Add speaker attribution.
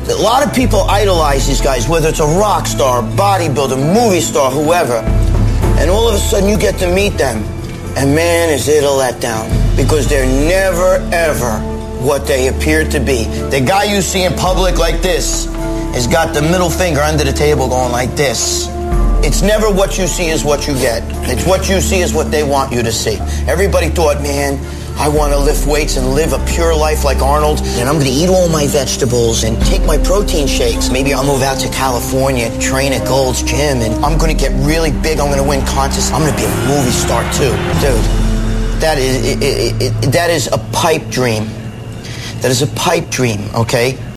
Speaker 1: A lot of people idolize these guys, whether it's a rock star, bodybuilder, movie star, whoever. And all of a sudden you get to meet them. And man, is it a letdown. Because they're never, ever what they appear to be. The guy you see in public like this has got the middle finger under the table going like this. It's never what you see is what you get. It's what you see is what they want you to see. Everybody thought, man, I want to lift weights and live a pure life like Arnold, and I'm going to eat all my vegetables and take my protein shakes. Maybe I'll move out to California, train at Gold's Gym, and I'm going to get really big. I'm going to win contests. I'm going to be a movie star too. Dude, that is a pipe dream. That is a pipe dream, okay?